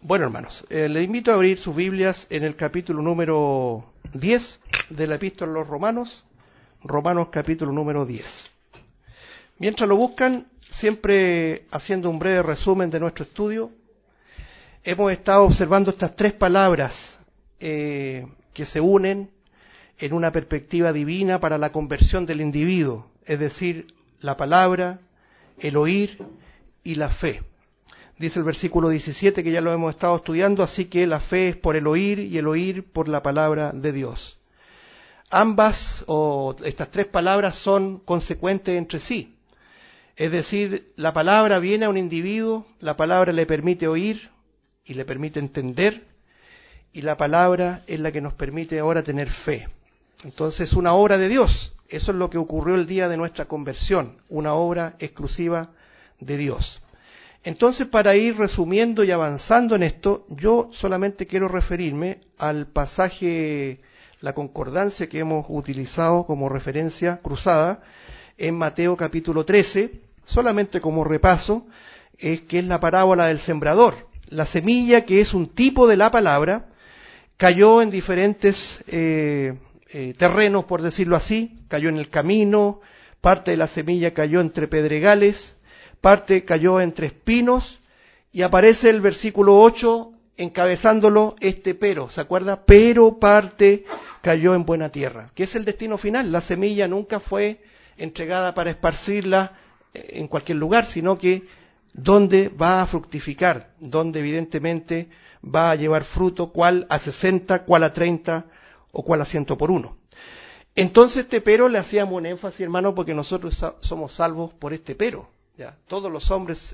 Bueno, hermanos, les invito a abrir sus Biblias en el capítulo número 10 de la Epístola a los Romanos, Romanos capítulo número 10. Mientras lo buscan, siempre haciendo un breve resumen de nuestro estudio, hemos estado observando estas tres palabras que se unen en una perspectiva divina para la conversión del individuo, es decir, la palabra, el oír y la fe. Dice el versículo 17 que ya lo hemos estado estudiando, así que la fe es por el oír y el oír por la palabra de Dios. Ambas, o estas tres palabras, son consecuentes entre sí. Es decir, la palabra viene a un individuo, la palabra le permite oír y le permite entender, y la palabra es la que nos permite ahora tener fe. Entonces, es una obra de Dios. Eso es lo que ocurrió el día de nuestra conversión, una obra exclusiva de Dios. Entonces, para ir resumiendo y avanzando en esto, yo solamente quiero referirme al pasaje, la concordancia que hemos utilizado como referencia cruzada en Mateo capítulo 13, solamente como repaso, que es la parábola del sembrador. La semilla, que es un tipo de la palabra, cayó en diferentes terrenos, por decirlo así, cayó en el camino, parte de la semilla cayó entre pedregales, parte cayó entre espinos, y aparece el versículo 8 encabezándolo este pero, ¿se acuerda? Pero parte cayó en buena tierra, que es el destino final. La semilla nunca fue entregada para esparcirla en cualquier lugar, sino que donde va a fructificar, donde evidentemente va a llevar fruto, cuál a 60, cuál a 30 o cuál a 100 por uno. Entonces este pero le hacíamos un énfasis, hermano, porque nosotros somos salvos por este pero. Ya, todos los hombres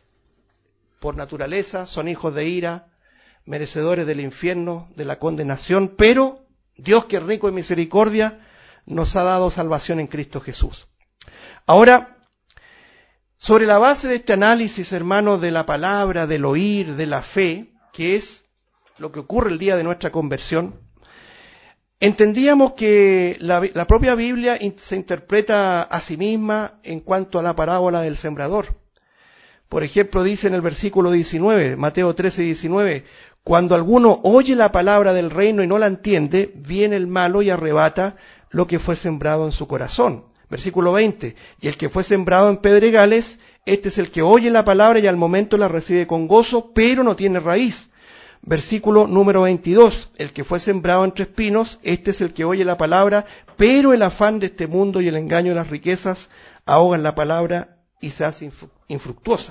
por naturaleza son hijos de ira, merecedores del infierno, de la condenación, pero Dios, que es rico en misericordia, nos ha dado salvación en Cristo Jesús. Ahora, sobre la base de este análisis, hermanos, de la palabra, del oír, de la fe, que es lo que ocurre el día de nuestra conversión, entendíamos que la propia Biblia se interpreta a sí misma en cuanto a la parábola del sembrador. Por ejemplo, dice en el versículo 19, Mateo 13, 19, cuando alguno oye la palabra del reino y no la entiende, viene el malo y arrebata lo que fue sembrado en su corazón. Versículo 20, y el que fue sembrado en pedregales, este es el que oye la palabra y al momento la recibe con gozo, pero no tiene raíz. Versículo número 22, el que fue sembrado entre espinos, este es el que oye la palabra, pero el afán de este mundo y el engaño de las riquezas ahogan la palabra y se hace infructuosa.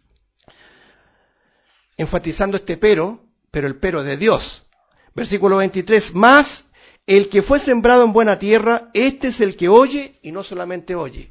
Enfatizando este pero el pero de Dios. Versículo 23, más el que fue sembrado en buena tierra, este es el que oye y no solamente oye,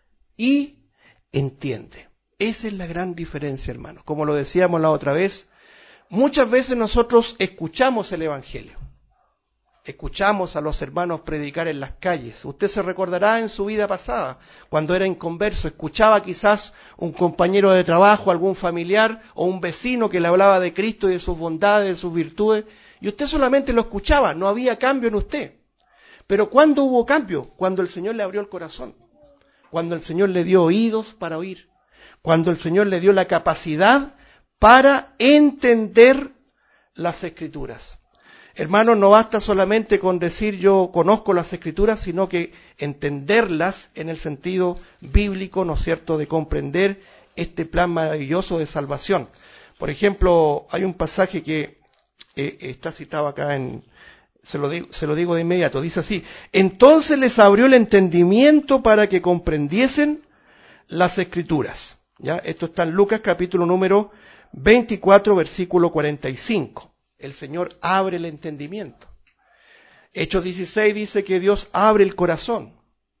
y entiende. Esa es la gran diferencia, hermano. Como lo decíamos la otra vez, muchas veces nosotros escuchamos el Evangelio, escuchamos a los hermanos predicar en las calles. Usted se recordará en su vida pasada, cuando era inconverso, escuchaba quizás un compañero de trabajo, algún familiar o un vecino que le hablaba de Cristo y de sus bondades, de sus virtudes, y usted solamente lo escuchaba, no había cambio en usted. Pero ¿cuándo hubo cambio? Cuando el Señor le abrió el corazón, cuando el Señor le dio oídos para oír, cuando el Señor le dio la capacidad para entender las Escrituras. Hermanos, no basta solamente con decir yo conozco las Escrituras, sino que entenderlas en el sentido bíblico, ¿no es cierto?, de comprender este plan maravilloso de salvación. Por ejemplo, hay un pasaje que está citado acá se lo digo de inmediato, dice así, entonces les abrió el entendimiento para que comprendiesen las Escrituras. ¿Ya? Esto está en Lucas capítulo número 24, versículo 45. El Señor abre el entendimiento. Hechos 16 dice que Dios abre el corazón.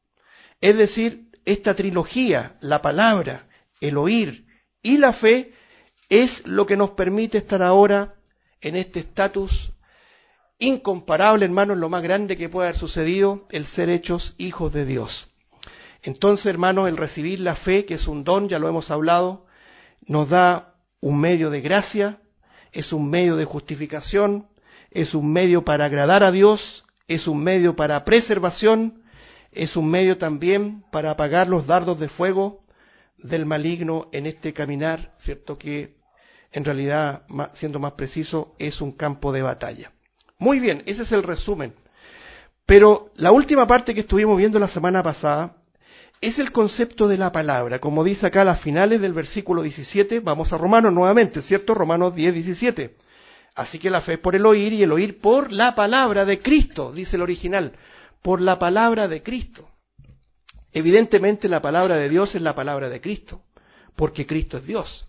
Es decir, esta trilogía, la palabra, el oír y la fe, es lo que nos permite estar ahora en este estatus incomparable, hermanos, lo más grande que puede haber sucedido, el ser hechos hijos de Dios. Entonces, hermanos, el recibir la fe, que es un don, ya lo hemos hablado, nos da un medio de gracia, es un medio de justificación, es un medio para agradar a Dios, es un medio para preservación, es un medio también para apagar los dardos de fuego del maligno en este caminar, ¿cierto?, que en realidad, siendo más preciso, es un campo de batalla. Muy bien, ese es el resumen. Pero la última parte que estuvimos viendo la semana pasada es el concepto de la palabra. Como dice acá a las finales del versículo 17, vamos a Romanos nuevamente, ¿cierto? Romanos 10, 17. Así que la fe es por el oír y el oír por la palabra de Cristo, dice el original, por la palabra de Cristo. Evidentemente la palabra de Dios es la palabra de Cristo, porque Cristo es Dios.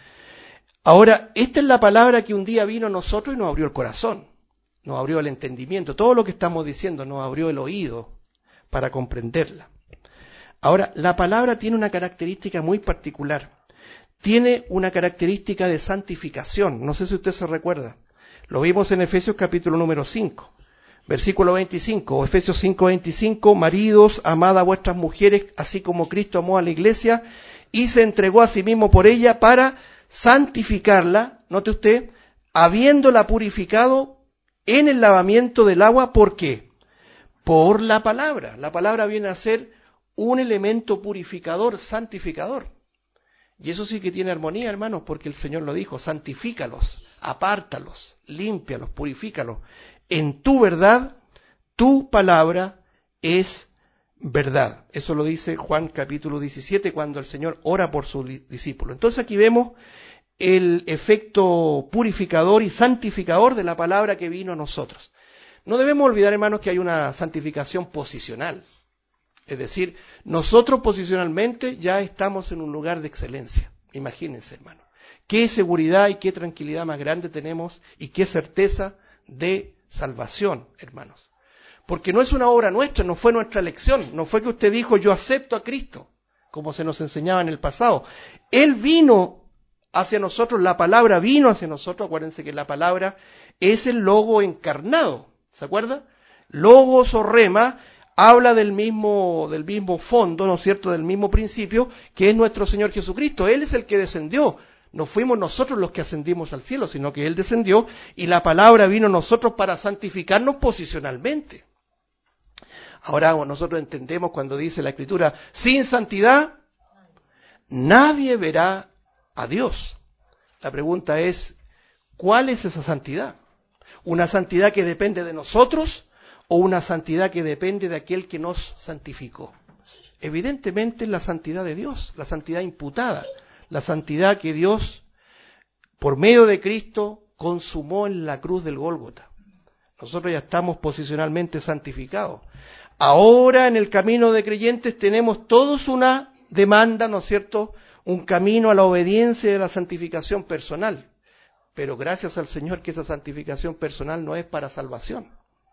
Ahora, esta es la palabra que un día vino a nosotros y nos abrió el corazón, nos abrió el entendimiento, todo lo que estamos diciendo nos abrió el oído para comprenderla. Ahora, la palabra tiene una característica muy particular. Tiene una característica de santificación. No sé si usted se recuerda. Lo vimos en Efesios capítulo número 5, versículo 25. O Efesios 5, 25. Maridos, amad a vuestras mujeres, así como Cristo amó a la iglesia y se entregó a sí mismo por ella para santificarla, note usted, habiéndola purificado en el lavamiento del agua. ¿Por qué? Por la palabra. La palabra viene a ser un elemento purificador, santificador. Y eso sí que tiene armonía, hermanos, porque el Señor lo dijo: santifícalos, apártalos, límpialos, purifícalos. En tu verdad, tu palabra es verdad. Eso lo dice Juan capítulo 17, cuando el Señor ora por sus discípulos. Entonces aquí vemos el efecto purificador y santificador de la palabra que vino a nosotros. No debemos olvidar, hermanos, que hay una santificación posicional. Es decir, nosotros posicionalmente ya estamos en un lugar de excelencia. Imagínense, hermano. Qué seguridad y qué tranquilidad más grande tenemos y qué certeza de salvación, hermanos. Porque no es una obra nuestra, no fue nuestra elección, no fue que usted dijo yo acepto a Cristo, como se nos enseñaba en el pasado. Él vino hacia nosotros, la palabra vino hacia nosotros. Acuérdense que la palabra es el logo encarnado, ¿se acuerda? Logos o rema habla del mismo fondo, ¿no es cierto?, del mismo principio, que es nuestro Señor Jesucristo. Él es el que descendió. No fuimos nosotros los que ascendimos al cielo, sino que Él descendió y la palabra vino a nosotros para santificarnos posicionalmente. Ahora nosotros entendemos cuando dice la Escritura, sin santidad nadie verá a Dios. La pregunta es, ¿cuál es esa santidad? ¿Una santidad que depende de nosotros o una santidad que depende de aquel que nos santificó? Evidentemente la santidad de Dios, la santidad imputada, la santidad que Dios, por medio de Cristo, consumó en la cruz del Gólgota. Nosotros ya estamos posicionalmente santificados. Ahora en el camino de creyentes tenemos todos una demanda, ¿no es cierto?, un camino a la obediencia y a la santificación personal. Pero gracias al Señor que esa santificación personal no es para salvación.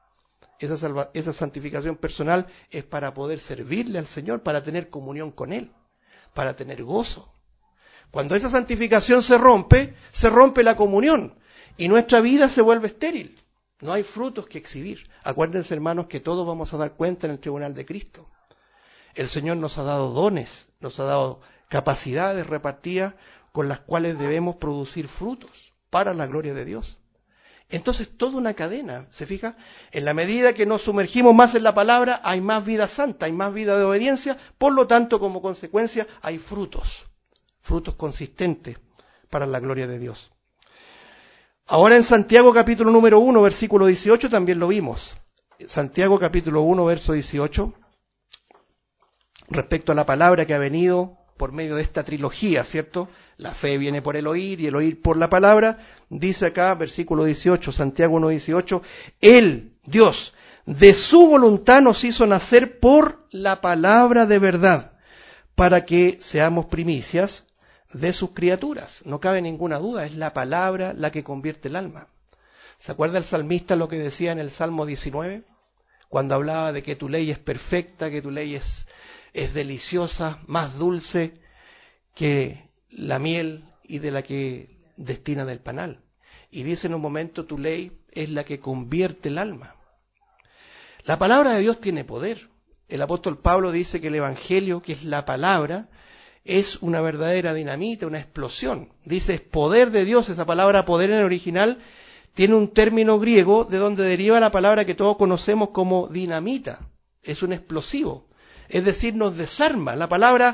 Esa santificación personal es para poder servirle al Señor, para tener comunión con Él, para tener gozo. Cuando esa santificación se rompe la comunión y nuestra vida se vuelve estéril. No hay frutos que exhibir. Acuérdense, hermanos, que todos vamos a dar cuenta en el tribunal de Cristo. El Señor nos ha dado dones, nos ha dado capacidades repartidas con las cuales debemos producir frutos para la gloria de Dios. Entonces, toda una cadena, ¿se fija? En la medida que nos sumergimos más en la palabra, hay más vida santa, hay más vida de obediencia, por lo tanto, como consecuencia, hay frutos consistentes para la gloria de Dios. Ahora en Santiago capítulo número 1, versículo 18, también lo vimos. Santiago capítulo 1, verso 18, respecto a la palabra que ha venido por medio de esta trilogía, ¿cierto? La fe viene por el oír y el oír por la palabra. Dice acá, versículo 18, Santiago 1, 18, Él, Dios, de su voluntad nos hizo nacer por la palabra de verdad, para que seamos primicias de sus criaturas. No cabe ninguna duda, es la palabra la que convierte el alma. ¿Se acuerda el salmista lo que decía en el Salmo 19? Cuando hablaba de que tu ley es perfecta, que tu ley es deliciosa, más dulce que la miel y de la que destina del panal. Y dice en un momento, tu ley es la que convierte el alma. La palabra de Dios tiene poder. El apóstol Pablo dice que el Evangelio, que es la palabra, es una verdadera dinamita, una explosión. Dice, es poder de Dios. Esa palabra poder en el original tiene un término griego de donde deriva la palabra que todos conocemos como dinamita. Es un explosivo. Es decir, nos desarma. La palabra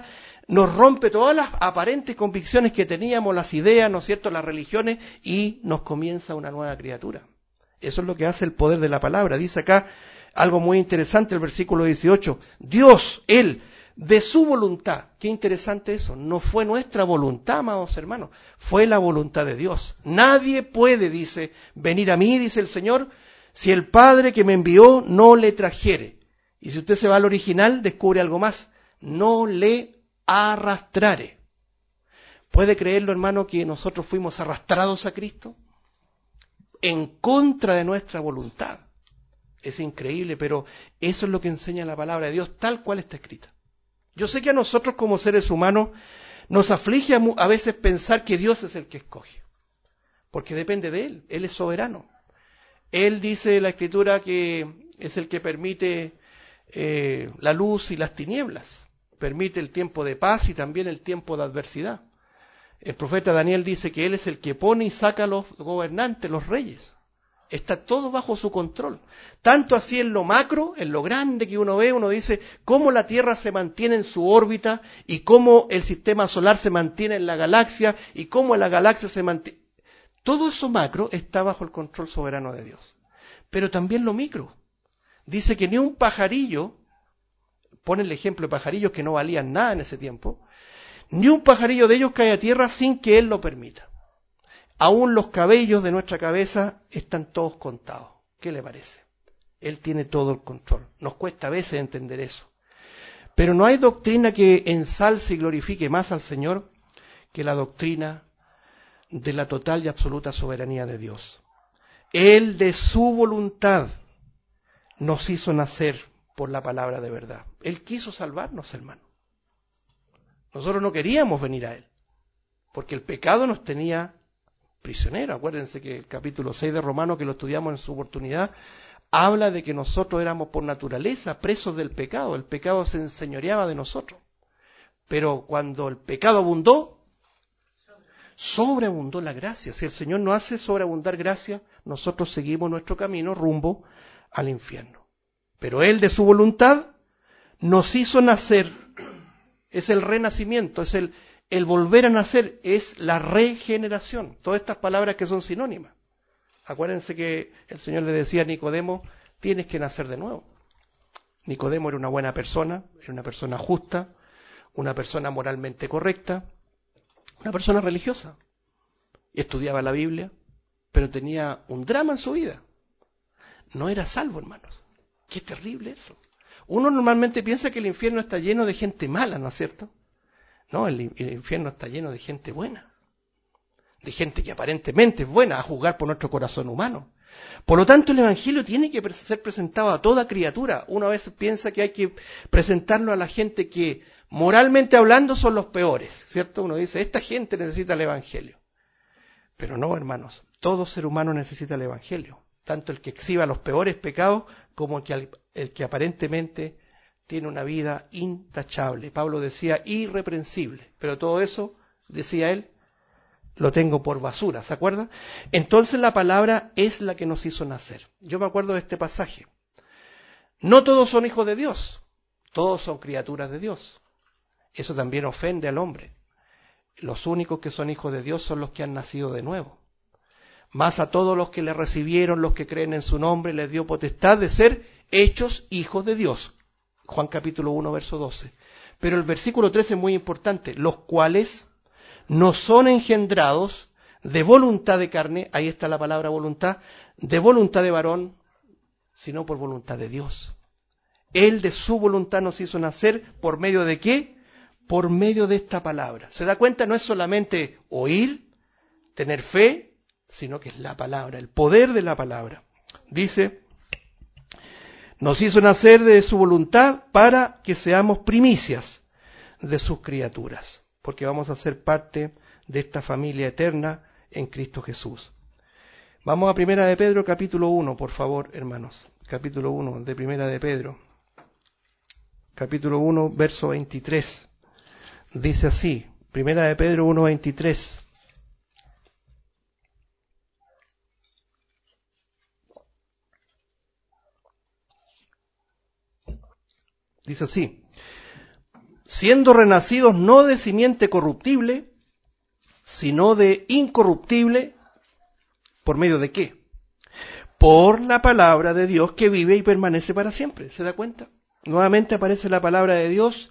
nos rompe todas las aparentes convicciones que teníamos, las ideas, ¿no es cierto?, las religiones, y nos comienza una nueva criatura. Eso es lo que hace el poder de la palabra. Dice acá algo muy interesante, el versículo 18. Dios, Él, de su voluntad. Qué interesante eso. No fue nuestra voluntad, amados hermanos. Fue la voluntad de Dios. Nadie puede, dice, venir a mí, dice el Señor, si el Padre que me envió no le trajere. Y si usted se va al original, descubre algo más. No le arrastrare. ¿Puede creerlo, hermano, que nosotros fuimos arrastrados a Cristo? En contra de nuestra voluntad. Es increíble, pero eso es lo que enseña la palabra de Dios, tal cual está escrita. Yo sé que a nosotros como seres humanos nos aflige a veces pensar que Dios es el que escoge, porque depende de Él es soberano. Él dice en la Escritura que es el que permite la luz y las tinieblas, permite el tiempo de paz y también el tiempo de adversidad. El profeta Daniel dice que Él es el que pone y saca a los gobernantes, los reyes. Está todo bajo su control. Tanto así en lo macro, en lo grande que uno ve, uno dice cómo la Tierra se mantiene en su órbita y cómo el sistema solar se mantiene en la galaxia y cómo la galaxia se mantiene. Todo eso macro está bajo el control soberano de Dios. Pero también lo micro. Dice que ni un pajarillo, pone el ejemplo de pajarillos que no valían nada en ese tiempo, ni un pajarillo de ellos cae a tierra sin que Él lo permita. Aún los cabellos de nuestra cabeza están todos contados. ¿Qué le parece? Él tiene todo el control. Nos cuesta a veces entender eso. Pero no hay doctrina que ensalce y glorifique más al Señor que la doctrina de la total y absoluta soberanía de Dios. Él de su voluntad nos hizo nacer por la palabra de verdad. Él quiso salvarnos, hermano. Nosotros no queríamos venir a Él, porque el pecado nos tenía prisioneros. Acuérdense que el capítulo 6 de Romanos, que lo estudiamos en su oportunidad, habla de que nosotros éramos por naturaleza presos del pecado. El pecado se enseñoreaba de nosotros. Pero cuando el pecado abundó, sobreabundó la gracia. Si el Señor no hace sobreabundar gracia, nosotros seguimos nuestro camino rumbo al infierno. Pero Él de su voluntad nos hizo nacer. Es el renacimiento, es el volver a nacer, es la regeneración. Todas estas palabras que son sinónimas. Acuérdense que el Señor le decía a Nicodemo, tienes que nacer de nuevo. Nicodemo era una buena persona, era una persona justa, una persona moralmente correcta, una persona religiosa. Estudiaba la Biblia, pero tenía un drama en su vida. No era salvo, hermanos. Qué terrible eso. Uno normalmente piensa que el infierno está lleno de gente mala, ¿no es cierto? No, el infierno está lleno de gente buena. De gente que aparentemente es buena, a juzgar por nuestro corazón humano. Por lo tanto, el Evangelio tiene que ser presentado a toda criatura. Uno a veces piensa que hay que presentarlo a la gente que, moralmente hablando, son los peores, ¿cierto? Uno dice, esta gente necesita el Evangelio. Pero no, hermanos, todo ser humano necesita el Evangelio. Tanto el que exhiba los peores pecados como el que aparentemente tiene una vida intachable. Pablo decía irreprensible, pero todo eso, decía él, lo tengo por basura, ¿se acuerda? Entonces la palabra es la que nos hizo nacer. Yo me acuerdo de este pasaje. No todos son hijos de Dios, todos son criaturas de Dios. Eso también ofende al hombre. Los únicos que son hijos de Dios son los que han nacido de nuevo. Más a todos los que le recibieron, los que creen en su nombre, les dio potestad de ser hechos hijos de Dios. Juan capítulo 1, verso 12. Pero el versículo 13 es muy importante. Los cuales no son engendrados de voluntad de carne, ahí está la palabra voluntad, de voluntad de varón, sino por voluntad de Dios. Él de su voluntad nos hizo nacer, ¿por medio de qué? Por medio de esta palabra. ¿Se da cuenta? No es solamente oír, tener fe, sino que es la palabra, el poder de la palabra. Dice, nos hizo nacer de su voluntad para que seamos primicias de sus criaturas, porque vamos a ser parte de esta familia eterna en Cristo Jesús. Vamos a Primera de Pedro, capítulo 1, por favor, hermanos. Capítulo 1 de Primera de Pedro. Capítulo 1, verso 23. Dice así, Primera de Pedro 1, 23. Dice así, siendo renacidos no de simiente corruptible, sino de incorruptible. ¿Por medio de qué? Por la palabra de Dios que vive y permanece para siempre. ¿Se da cuenta? Nuevamente aparece la palabra de Dios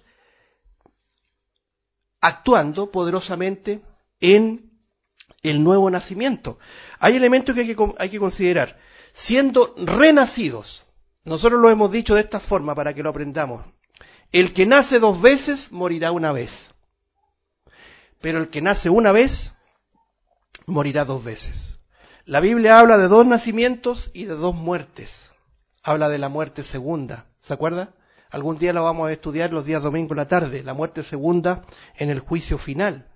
actuando poderosamente en el nuevo nacimiento. Hay elementos que hay que considerar. Siendo renacidos, nosotros lo hemos dicho de esta forma para que lo aprendamos. El que nace 2 veces morirá una vez. Pero el que nace una vez morirá 2 veces. La Biblia habla de 2 nacimientos y de 2 muertes. Habla de la muerte segunda. ¿Se acuerda? Algún día lo vamos a estudiar los días domingo en la tarde. La muerte segunda en el juicio final.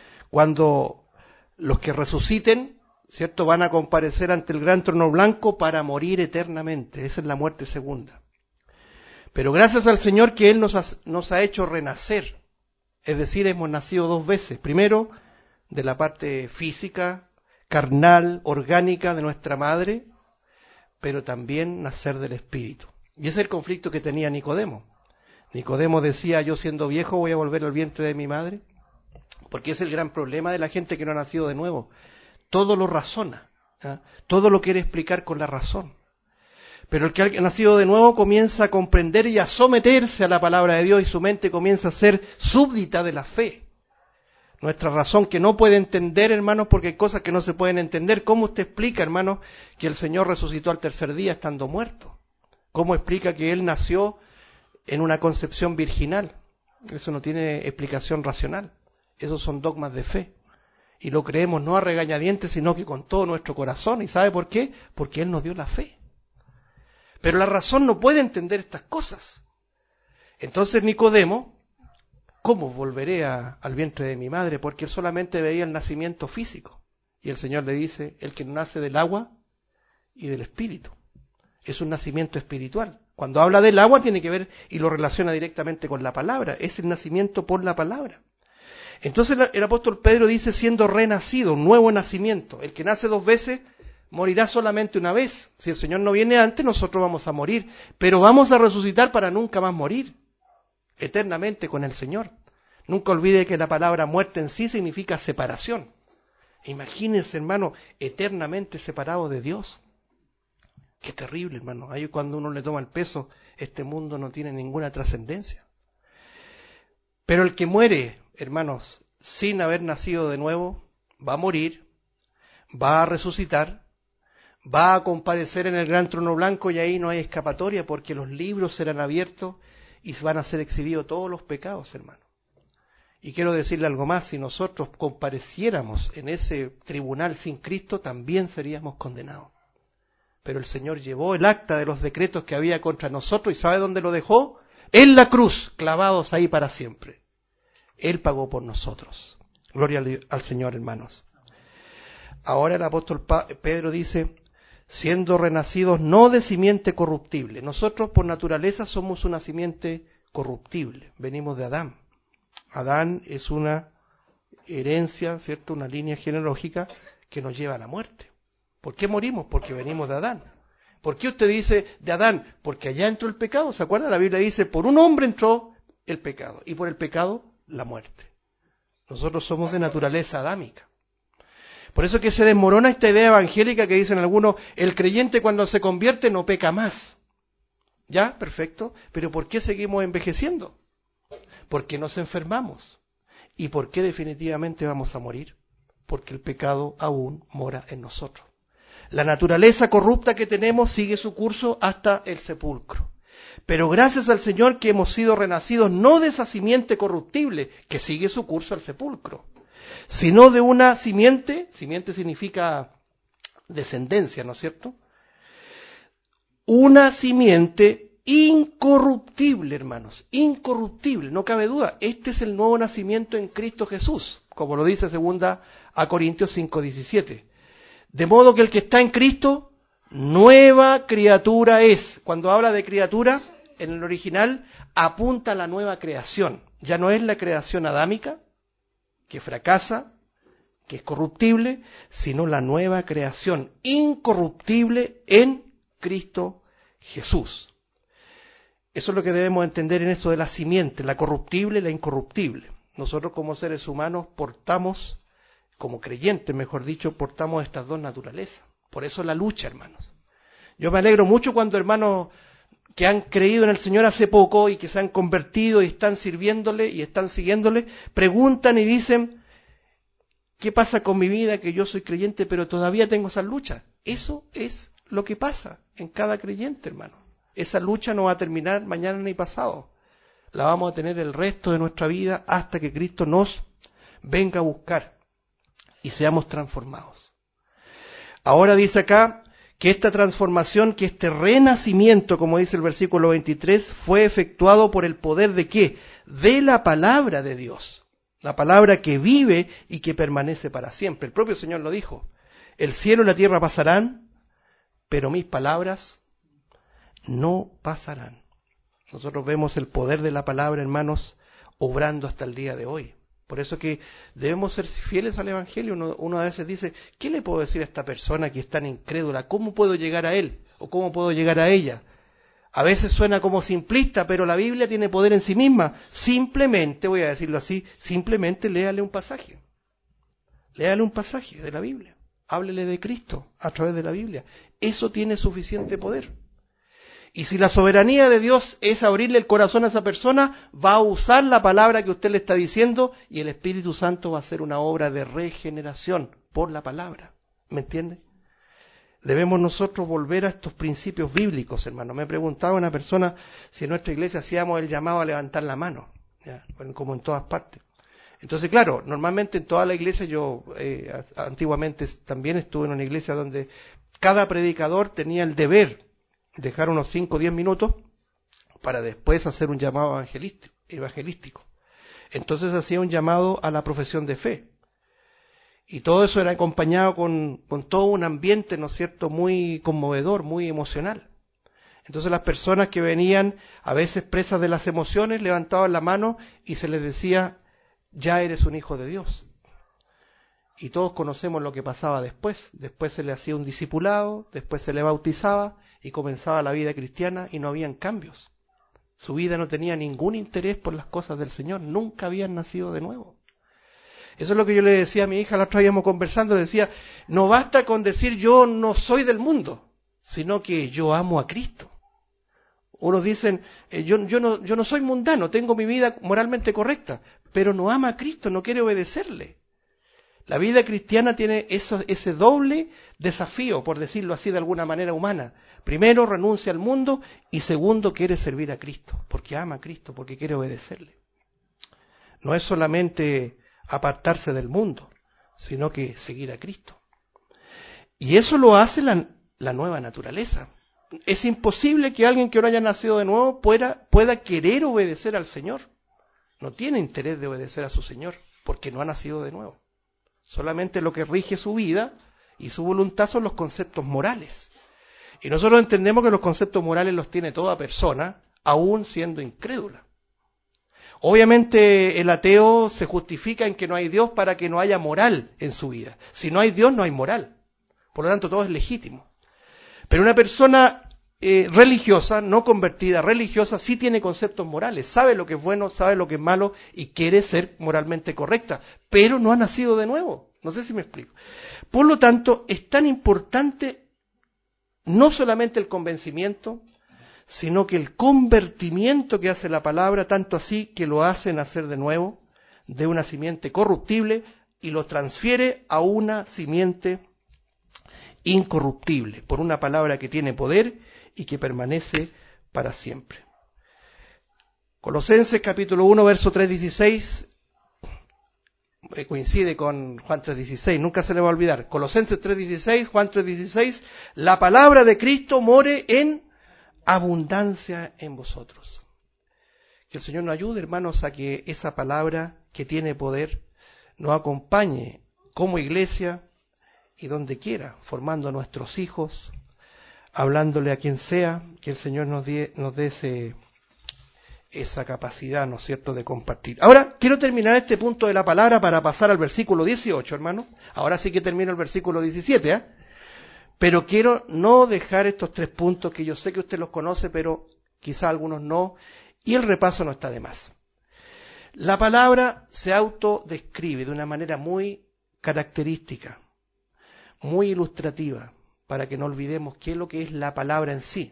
Cuando los que resuciten, ¿cierto?, van a comparecer ante el gran trono blanco para morir eternamente. Esa es la muerte segunda. Pero gracias al Señor que Él nos ha hecho renacer. Es decir, hemos nacido 2 veces. Primero, de la parte física, carnal, orgánica de nuestra madre, pero también nacer del Espíritu. Y ese es el conflicto que tenía Nicodemo. Nicodemo decía, yo siendo viejo voy a volver al vientre de mi madre. Porque es el gran problema de la gente que no ha nacido de nuevo. Todo lo razona, ¿eh? Todo lo quiere explicar con la razón. Pero el que ha nacido de nuevo comienza a comprender y a someterse a la palabra de Dios y su mente comienza a ser súbdita de la fe. Nuestra razón que no puede entender, hermanos, porque hay cosas que no se pueden entender. ¿Cómo usted explica, hermanos, que el Señor resucitó al 3er día estando muerto? ¿Cómo explica que Él nació en una concepción virginal? Eso no tiene explicación racional. Esos son dogmas de fe. Y lo creemos no a regañadientes, sino que con todo nuestro corazón. ¿Y sabe por qué? Porque Él nos dio la fe. Pero la razón no puede entender estas cosas. Entonces Nicodemo, ¿cómo volveré al vientre de mi madre? Porque él solamente veía el nacimiento físico. Y el Señor le dice, el que nace del agua y del Espíritu. Es un nacimiento espiritual. Cuando habla del agua tiene que ver y lo relaciona directamente con la palabra. Es el nacimiento por la palabra. Entonces el apóstol Pedro dice, siendo renacido, un nuevo nacimiento. El que nace 2 veces morirá solamente una vez. Si el Señor no viene antes, nosotros vamos a morir. Pero vamos a resucitar para nunca más morir. Eternamente con el Señor. Nunca olvide que la palabra muerte en sí significa separación. Imagínense, hermano, eternamente separado de Dios. Qué terrible, hermano. Ahí cuando uno le toma el peso, este mundo no tiene ninguna trascendencia. Pero el que muere, hermanos, sin haber nacido de nuevo, va a morir, va a resucitar, va a comparecer en el gran trono blanco y ahí no hay escapatoria porque los libros serán abiertos y van a ser exhibidos todos los pecados, hermano. Y quiero decirle algo más, si nosotros compareciéramos en ese tribunal sin Cristo, también seríamos condenados. Pero el Señor llevó el acta de los decretos que había contra nosotros y ¿sabe dónde lo dejó? En la cruz, clavados ahí para siempre. Él pagó por nosotros. Gloria al Señor, hermanos. Ahora el apóstol Pedro dice, siendo renacidos no de simiente corruptible. Nosotros por naturaleza somos una simiente corruptible. Venimos de Adán. Adán es una herencia, ¿cierto? Una línea genealógica que nos lleva a la muerte. ¿Por qué morimos? Porque venimos de Adán. ¿Por qué usted dice de Adán? Porque allá entró el pecado. ¿Se acuerda? La Biblia dice, por un hombre entró el pecado. Y por el pecado, la muerte. Nosotros somos de naturaleza adámica. Por eso que se desmorona esta idea evangélica que dicen algunos, el creyente cuando se convierte no peca más. ¿Ya? Perfecto. Pero ¿por qué seguimos envejeciendo? ¿Por qué nos enfermamos? ¿Y por qué definitivamente vamos a morir? Porque el pecado aún mora en nosotros. La naturaleza corrupta que tenemos sigue su curso hasta el sepulcro. Pero gracias al Señor que hemos sido renacidos no de esa simiente corruptible que sigue su curso al sepulcro, sino de una simiente significa descendencia, ¿no es cierto? Una simiente incorruptible, hermanos, incorruptible, no cabe duda. Este es el nuevo nacimiento en Cristo Jesús, como lo dice 2 Corintios 5:17. De modo que el que está en Cristo, nueva criatura es. Cuando habla de criatura, en el original, apunta a la nueva creación. Ya no es la creación adámica, que fracasa, que es corruptible, sino la nueva creación, incorruptible en Cristo Jesús. Eso es lo que debemos entender en esto de la simiente, la corruptible y la incorruptible. Nosotros como seres humanos portamos, como creyentes mejor dicho, portamos estas dos naturalezas. Por eso la lucha, hermanos. Yo me alegro mucho cuando hermanos que han creído en el Señor hace poco y que se han convertido y están sirviéndole y están siguiéndole, preguntan y dicen, ¿qué pasa con mi vida? Que yo soy creyente pero todavía tengo esas luchas. Eso es lo que pasa en cada creyente, hermano. Esa lucha no va a terminar mañana ni pasado. La vamos a tener el resto de nuestra vida hasta que Cristo nos venga a buscar y seamos transformados. Ahora dice acá que esta transformación, que este renacimiento, como dice el versículo 23, fue efectuado por el poder ¿de qué? De la palabra de Dios. La palabra que vive y que permanece para siempre. El propio Señor lo dijo. El cielo y la tierra pasarán, pero mis palabras no pasarán. Nosotros vemos el poder de la palabra, hermanos, obrando hasta el día de hoy. Por eso que debemos ser fieles al Evangelio. Uno a veces dice, ¿qué le puedo decir a esta persona que es tan incrédula? ¿Cómo puedo llegar a él? ¿O cómo puedo llegar a ella? A veces suena como simplista, pero la Biblia tiene poder en sí misma. Simplemente, voy a decirlo así, simplemente léale un pasaje. Léale un pasaje de la Biblia. Háblele de Cristo a través de la Biblia. Eso tiene suficiente poder. Y si la soberanía de Dios es abrirle el corazón a esa persona, va a usar la palabra que usted le está diciendo y el Espíritu Santo va a hacer una obra de regeneración por la palabra. ¿Me entiende? Debemos nosotros volver a estos principios bíblicos, hermano. Me preguntaba una persona si en nuestra iglesia hacíamos el llamado a levantar la mano, ¿ya? Bueno, como en todas partes. Entonces, claro, normalmente en toda la iglesia, yo antiguamente también estuve en una iglesia donde cada predicador tenía el deber dejar unos 5 o 10 minutos para después hacer un llamado evangelístico. Entonces hacía un llamado a la profesión de fe. Y todo eso era acompañado con todo un ambiente, ¿no es cierto?, muy conmovedor, muy emocional. Entonces las personas que venían, a veces presas de las emociones, levantaban la mano y se les decía, ya eres un hijo de Dios. Y todos conocemos lo que pasaba después. Después se le hacía un discipulado, después se le bautizaba y comenzaba la vida cristiana y no habían cambios. Su vida no tenía ningún interés por las cosas del Señor, nunca habían nacido de nuevo. Eso es lo que yo le decía a mi hija, la otra vez íbamos conversando, le decía, no basta con decir yo no soy del mundo, sino que yo amo a Cristo. Unos dicen, yo no soy mundano, tengo mi vida moralmente correcta, pero no ama a Cristo, no quiere obedecerle. La vida cristiana tiene ese doble desafío, por decirlo así de alguna manera humana. Primero, renuncia al mundo y segundo, quiere servir a Cristo, porque ama a Cristo, porque quiere obedecerle. No es solamente apartarse del mundo, sino que seguir a Cristo. Y eso lo hace la nueva naturaleza. Es imposible que alguien que no haya nacido de nuevo pueda querer obedecer al Señor. No tiene interés de obedecer a su Señor, porque no ha nacido de nuevo. Solamente lo que rige su vida y su voluntad son los conceptos morales. Y nosotros entendemos que los conceptos morales los tiene toda persona, aún siendo incrédula. Obviamente el ateo se justifica en que no hay Dios para que no haya moral en su vida. Si no hay Dios, no hay moral. Por lo tanto, todo es legítimo. Pero una persona religiosa, no convertida, religiosa, sí tiene conceptos morales. Sabe lo que es bueno, sabe lo que es malo y quiere ser moralmente correcta. Pero no ha nacido de nuevo. No sé si me explico. Por lo tanto, es tan importante no solamente el convencimiento, sino que el convertimiento que hace la palabra, tanto así que lo hace nacer de nuevo, de una simiente corruptible, y lo transfiere a una simiente incorruptible, por una palabra que tiene poder y que permanece para siempre. Colosenses capítulo 1, verso 3:16, coincide con Juan 3:16, nunca se le va a olvidar. Colosenses 3:16, Juan 3:16, la palabra de Cristo more en abundancia en vosotros. Que el Señor nos ayude, hermanos, a que esa palabra que tiene poder nos acompañe como iglesia y donde quiera, formando a nuestros hijos, hablándole a quien sea, que el Señor nos dé esa capacidad, ¿no es cierto?, de compartir. Ahora, quiero terminar este punto de la palabra para pasar al versículo 18, hermano. Ahora sí que termino el versículo 17, Pero quiero no dejar estos 3 puntos que yo sé que usted los conoce, pero quizá algunos no, y el repaso no está de más. La palabra se autodescribe de una manera muy característica, muy ilustrativa, para que no olvidemos qué es lo que es la palabra en sí.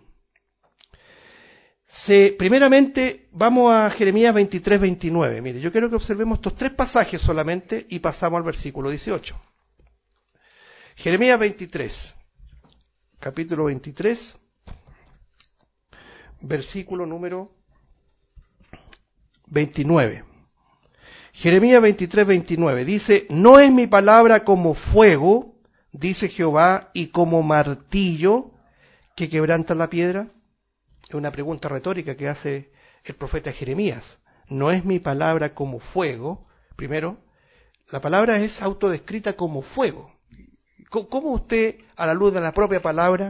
Primeramente, vamos a Jeremías 23, 29. Mire, yo quiero que observemos estos 3 pasajes solamente y pasamos al versículo 18. Jeremías 23, capítulo 23, versículo número 29. Jeremías 23, 29 dice: no es mi palabra como fuego, dice Jehová, y como martillo que quebranta la piedra. Es una pregunta retórica que hace el profeta Jeremías. No es mi palabra como fuego. Primero, la palabra es autodescrita como fuego. ¿Cómo usted, a la luz de la propia palabra,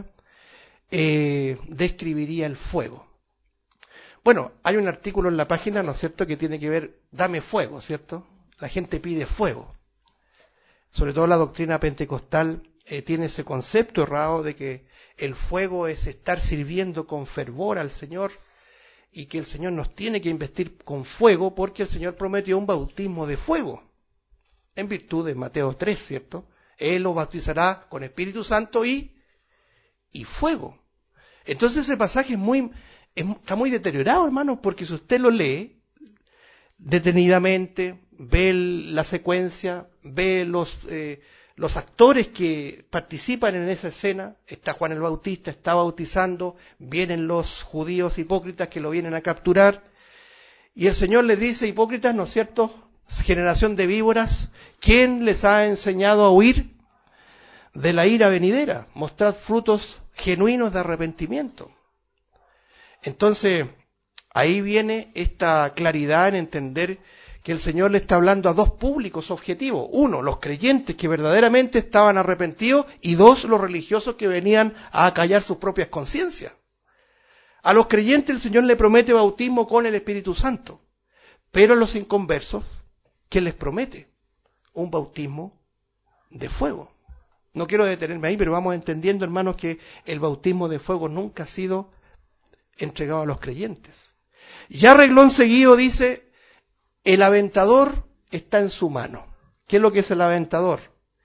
describiría el fuego? Bueno, hay un artículo en la página, ¿no es cierto?, que tiene que ver, dame fuego, ¿cierto? La gente pide fuego. Sobre todo la doctrina pentecostal tiene ese concepto errado de que el fuego es estar sirviendo con fervor al Señor y que el Señor nos tiene que investir con fuego porque el Señor prometió un bautismo de fuego, en virtud de Mateo 3, ¿cierto? Él los bautizará con Espíritu Santo y fuego. Entonces ese pasaje está muy deteriorado, hermanos, porque si usted lo lee detenidamente, ve la secuencia, ve los actores que participan en esa escena, está Juan el Bautista, está bautizando, vienen los judíos hipócritas que lo vienen a capturar, y el Señor les dice: hipócritas, ¿no es cierto?, generación de víboras, ¿quién les ha enseñado a huir de la ira venidera? Mostrad frutos genuinos de arrepentimiento. Entonces, ahí viene esta claridad en entender que el Señor le está hablando a 2 públicos objetivos. 1, los creyentes que verdaderamente estaban arrepentidos, y 2, los religiosos que venían a acallar sus propias conciencias. A los creyentes el Señor le promete bautismo con el Espíritu Santo, pero a los inconversos, ¿qué les promete? Un bautismo de fuego. No quiero detenerme ahí, pero vamos entendiendo, hermanos, que el bautismo de fuego nunca ha sido entregado a los creyentes. Ya reglón seguido dice: el aventador está en su mano. ¿Qué es lo que es el aventador?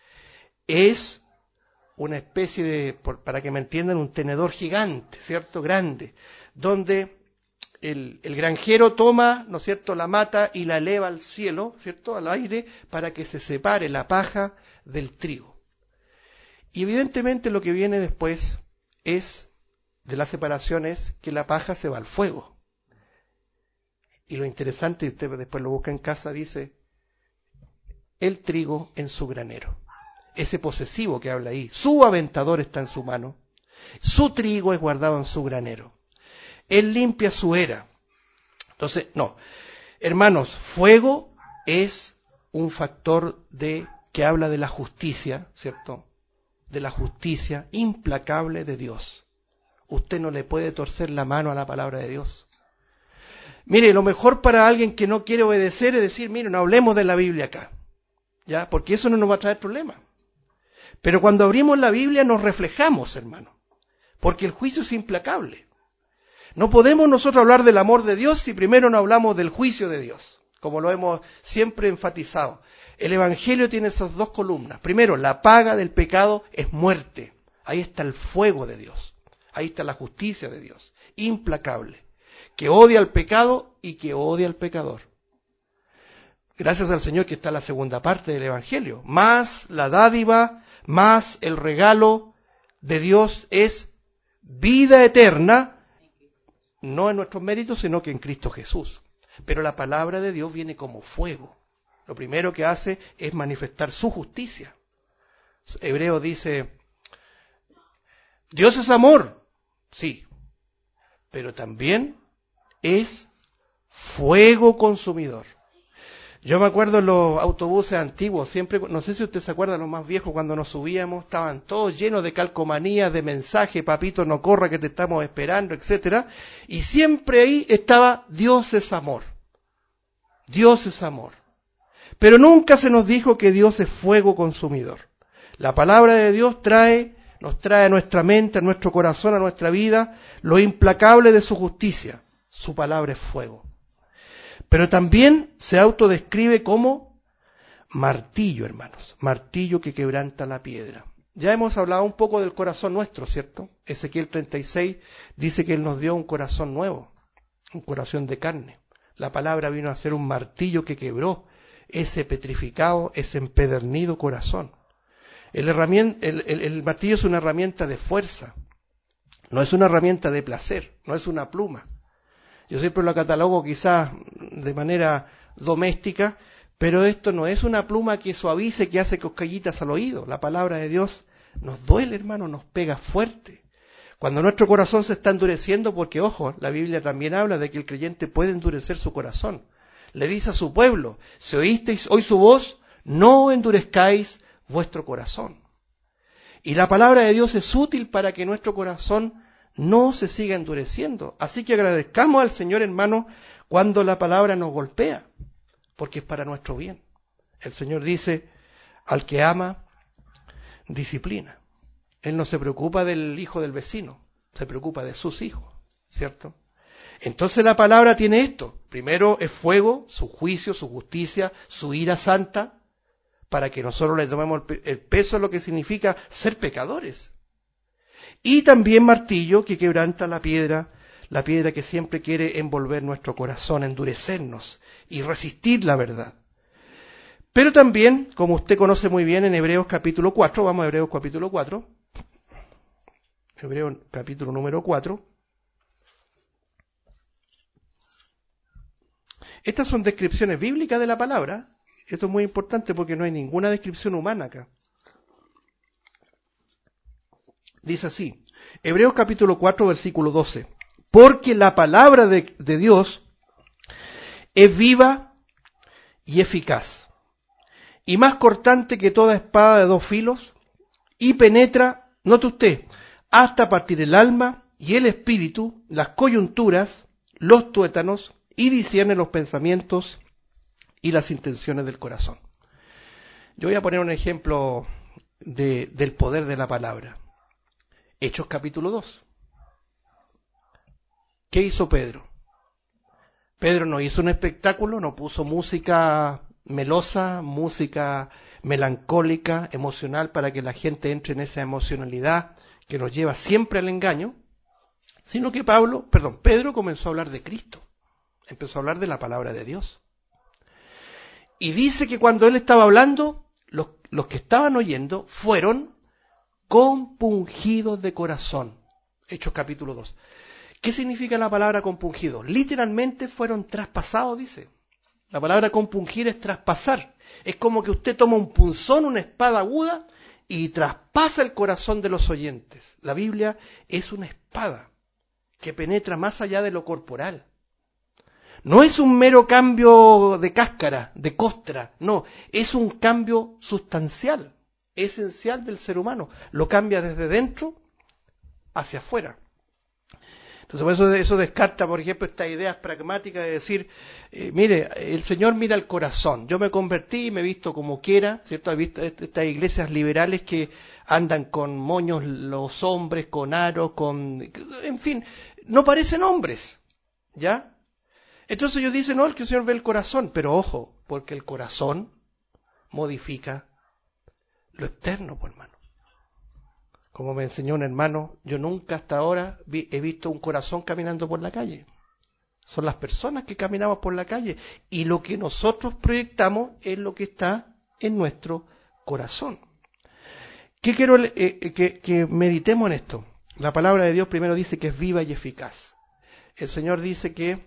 Es una especie de, para que me entiendan, un tenedor gigante, ¿cierto? Grande, donde el granjero toma, ¿no es cierto?, la mata y la eleva al cielo, ¿cierto?, al aire, para que se separe la paja del trigo. Y evidentemente lo que viene después de la separación es que la paja se va al fuego. Y lo interesante, y usted después lo busca en casa, dice: el trigo en su granero. Ese posesivo que habla ahí, su aventador está en su mano, su trigo es guardado en su granero. Él limpia su era. Entonces, no, hermanos, fuego es un factor que habla de la justicia, ¿cierto?, de la justicia implacable de Dios. Usted no le puede torcer la mano a la palabra de Dios. Mire, lo mejor para alguien que no quiere obedecer es decir: mire, no hablemos de la Biblia acá, ¿ya? Porque eso no nos va a traer problemas. Pero cuando abrimos la Biblia nos reflejamos, hermano, porque el juicio es implacable. No podemos nosotros hablar del amor de Dios si primero no hablamos del juicio de Dios, como lo hemos siempre enfatizado. El Evangelio tiene esas 2 columnas. Primero, la paga del pecado es muerte. Ahí está el fuego de Dios. Ahí está la justicia de Dios, implacable, que odia al pecado y que odia al pecador. Gracias al Señor que está la segunda parte del Evangelio. Más la dádiva, más el regalo de Dios es vida eterna, no en nuestros méritos, sino que en Cristo Jesús. Pero la palabra de Dios viene como fuego. Lo primero que hace es manifestar su justicia. Hebreo dice: Dios es amor, sí, pero también es fuego consumidor. Yo me acuerdo en los autobuses antiguos, siempre, no sé si usted se acuerda, los más viejos, cuando nos subíamos, estaban todos llenos de calcomanías, de mensajes: papito, no corra que te estamos esperando, etcétera. Y siempre ahí estaba: Dios es amor. Dios es amor. Pero nunca se nos dijo que Dios es fuego consumidor. La palabra de Dios trae nos trae a nuestra mente, a nuestro corazón, a nuestra vida, lo implacable de su justicia. Su palabra es fuego. Pero también se autodescribe como martillo, hermanos, martillo que quebranta la piedra. Ya hemos hablado un poco del corazón nuestro, ¿cierto? Ezequiel 36 dice que Él nos dio un corazón nuevo, un corazón de carne. La palabra vino a ser un martillo que quebró ese petrificado, ese empedernido corazón. El martillo es una herramienta de fuerza, no es una herramienta de placer, no es una pluma. Yo siempre lo catalogo quizás de manera doméstica, pero esto no es una pluma que suavice, que hace cosquillitas al oído. La palabra de Dios nos duele, hermano, nos pega fuerte. Cuando nuestro corazón se está endureciendo, porque ojo, la Biblia también habla de que el creyente puede endurecer su corazón. Le dice a su pueblo, si oísteis hoy su voz, no endurezcáis vuestro corazón. Y la palabra de Dios es útil para que nuestro corazón no se siga endureciendo. Así que agradezcamos al Señor, hermano, cuando la palabra nos golpea, porque es para nuestro bien. El Señor dice, al que ama, disciplina. Él no se preocupa del hijo del vecino, se preocupa de sus hijos, ¿cierto? Entonces la palabra tiene esto. Primero es fuego, su juicio, su justicia, su ira santa, para que nosotros le tomemos el peso de lo que significa ser pecadores. Y también martillo que quebranta la piedra que siempre quiere envolver nuestro corazón, endurecernos y resistir la verdad. Pero también, como usted conoce muy bien en Hebreos capítulo 4, vamos a Hebreos capítulo 4, Hebreos capítulo número 4. Estas son descripciones bíblicas de la palabra. Esto es muy importante porque no hay ninguna descripción humana acá. Dice así, Hebreos capítulo 4, versículo 12. Porque la palabra de Dios es viva y eficaz, y más cortante que toda espada de dos filos, y penetra, note usted, hasta partir el alma y el espíritu, las coyunturas, los tuétanos, y discierne los pensamientos y las intenciones del corazón. Yo voy a poner un ejemplo del poder de la palabra. Hechos capítulo 2. ¿Qué hizo Pedro? Pedro no hizo un espectáculo, no puso música melosa, música melancólica, emocional, para que la gente entre en esa emocionalidad que nos lleva siempre al engaño, sino que Pedro comenzó a hablar de Cristo, empezó a hablar de la palabra de Dios. Y dice que cuando él estaba hablando, los que estaban oyendo fueron compungidos de corazón. Hechos capítulo 2. ¿Qué significa la palabra compungido? Literalmente fueron traspasados, dice. La palabra compungir es traspasar. Es como que usted toma un punzón, una espada aguda, y traspasa el corazón de los oyentes. La Biblia es una espada que penetra más allá de lo corporal. No es un mero cambio de cáscara, de costra, no, es un cambio sustancial, esencial del ser humano. Lo cambia desde dentro hacia afuera. Entonces, por eso descarta, por ejemplo, estas ideas pragmáticas de decir, mire, el Señor mira el corazón. Yo me convertí y me he visto como quiera, ¿cierto? He visto estas iglesias liberales que andan con moños los hombres, con aros, en fin, no parecen hombres, ¿ya? Entonces ellos dicen, no, el que el Señor ve el corazón, pero ojo, porque el corazón modifica lo externo, pues, hermano. Como me enseñó un hermano, yo nunca hasta ahora he visto un corazón caminando por la calle. Son las personas que caminamos por la calle. Y lo que nosotros proyectamos es lo que está en nuestro corazón. ¿Qué quiero que meditemos en esto? La palabra de Dios primero dice que es viva y eficaz. El Señor dice que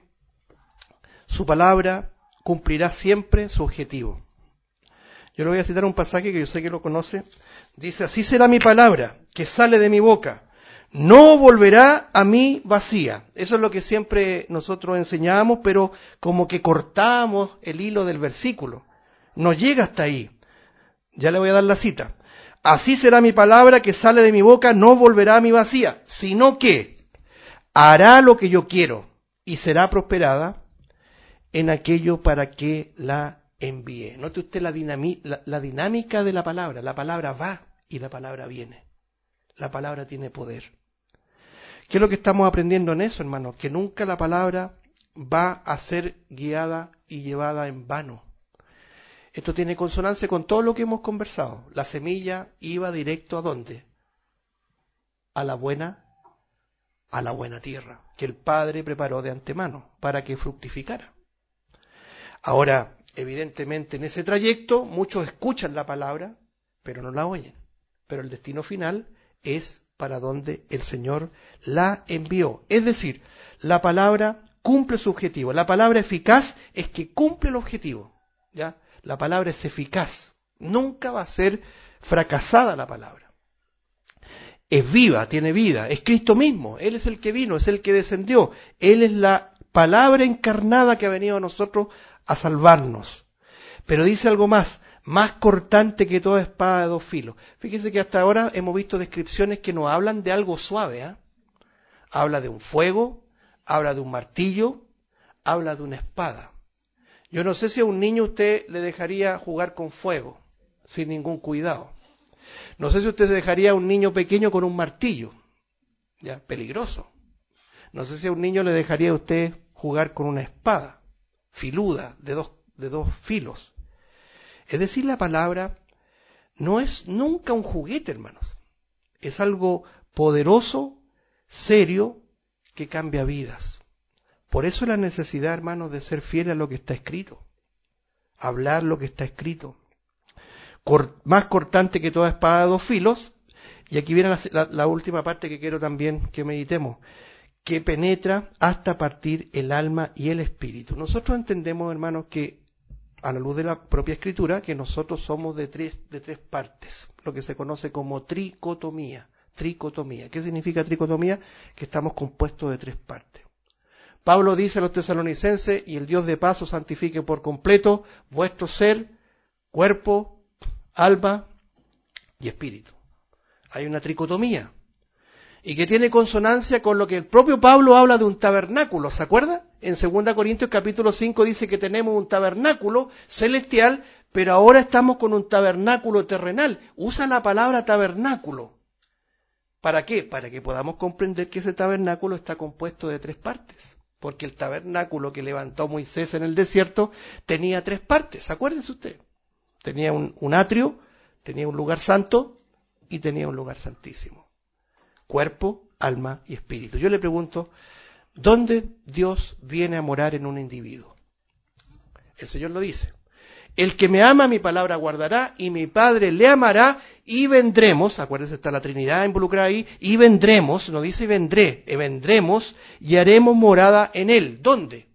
su palabra cumplirá siempre su objetivo. Yo le voy a citar un pasaje que yo sé que lo conoce. Dice, así será mi palabra que sale de mi boca. No volverá a mí vacía. Eso es lo que siempre nosotros enseñamos, pero como que cortamos el hilo del versículo. No llega hasta ahí. Ya le voy a dar la cita. Así será mi palabra que sale de mi boca, no volverá a mí vacía, sino que hará lo que yo quiero y será prosperada en aquello para que la envíe. Note usted la dinámica de la palabra. La palabra va y la palabra viene. La palabra tiene poder. ¿Qué es lo que estamos aprendiendo en eso, hermanos? Que nunca la palabra va a ser guiada y llevada en vano. Esto tiene consonancia con todo lo que hemos conversado. La semilla iba directo ¿a dónde? A la buena tierra, que el Padre preparó de antemano para que fructificara. Ahora, evidentemente, en ese trayecto, muchos escuchan la palabra, pero no la oyen. Pero el destino final es para donde el Señor la envió. Es decir, la palabra cumple su objetivo. La palabra eficaz es que cumple el objetivo. ¿Ya? La palabra es eficaz. Nunca va a ser fracasada la palabra. Es viva, tiene vida. Es Cristo mismo. Él es el que vino, es el que descendió. Él es la palabra encarnada que ha venido a nosotros a salvarnos. Pero dice algo más cortante que toda espada de dos filos. Fíjese que hasta ahora hemos visto descripciones que nos hablan de algo suave. Habla de un fuego, habla de un martillo, habla de una espada. Yo no sé si a un niño usted le dejaría jugar con fuego, sin ningún cuidado. No sé si usted dejaría a un niño pequeño con un martillo, ya, peligroso. No sé si a un niño le dejaría a usted jugar con una espada, filuda, de dos filos. Es decir, la palabra no es nunca un juguete, hermanos. Es algo poderoso, serio, que cambia vidas. Por eso la necesidad, hermanos, de ser fiel a lo que está escrito. Hablar lo que está escrito. Más cortante que toda espada de dos filos. Y aquí viene la última parte que quiero también que meditemos. Que penetra hasta partir el alma y el espíritu. Nosotros entendemos, hermanos, que a la luz de la propia Escritura, que nosotros somos de tres partes, lo que se conoce como tricotomía. Tricotomía. ¿Qué significa tricotomía? Que estamos compuestos de tres partes. Pablo dice a los tesalonicenses, y el Dios de paz os santifique por completo vuestro ser, cuerpo, alma y espíritu. Hay una tricotomía. Y que tiene consonancia con lo que el propio Pablo habla de un tabernáculo, ¿se acuerda? En 2 Corintios capítulo 5 dice que tenemos un tabernáculo celestial, pero ahora estamos con un tabernáculo terrenal. Usa la palabra tabernáculo. ¿Para qué? Para que podamos comprender que ese tabernáculo está compuesto de tres partes. Porque el tabernáculo que levantó Moisés en el desierto tenía tres partes, acuérdese usted. Tenía un atrio, tenía un lugar santo y tenía un lugar santísimo. Cuerpo, alma y espíritu. Yo le pregunto, ¿dónde Dios viene a morar en un individuo? El Señor lo dice. El que me ama, mi palabra guardará, y mi Padre le amará, y vendremos, acuérdense, está la Trinidad involucrada ahí, y vendremos, no dice vendré, vendremos, y haremos morada en él. ¿Dónde?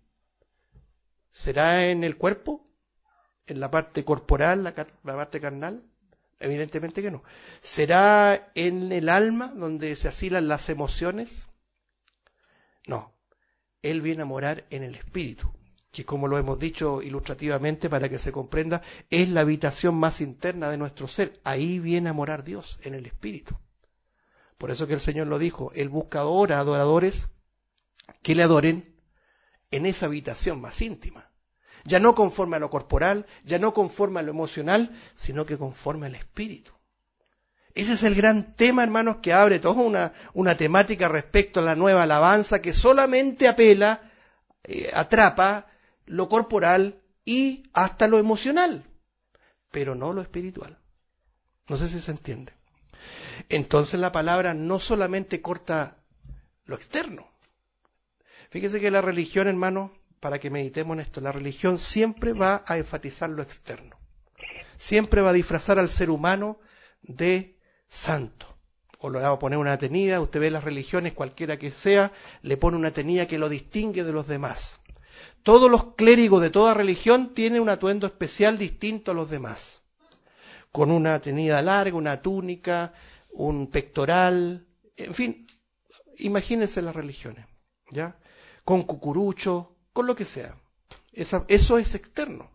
¿Será en el cuerpo? ¿En la parte corporal, la parte carnal? Evidentemente que no. ¿Será en el alma, donde se asilan las emociones? No. Él viene a morar en el espíritu, que como lo hemos dicho ilustrativamente para que se comprenda, es la habitación más interna de nuestro ser. Ahí viene a morar Dios, en el espíritu. Por eso que el Señor lo dijo, Él busca ahora adoradores que le adoren en esa habitación más íntima. Ya no conforme a lo corporal, ya no conforme a lo emocional, sino que conforme al espíritu. Ese es el gran tema, hermanos, que abre toda una temática respecto a la nueva alabanza que solamente apela, atrapa lo corporal y hasta lo emocional, pero no lo espiritual. No sé si se entiende. Entonces la palabra no solamente corta lo externo. Fíjese que la religión, hermanos, para que meditemos en esto, la religión siempre va a enfatizar lo externo. Siempre va a disfrazar al ser humano de santo. O le va a poner una tenida, usted ve las religiones, cualquiera que sea, le pone una tenida que lo distingue de los demás. Todos los clérigos de toda religión tienen un atuendo especial distinto a los demás. Con una tenida larga, una túnica, un pectoral, en fin, imagínense las religiones, ¿ya? Con cucurucho, con lo que sea. Eso es externo.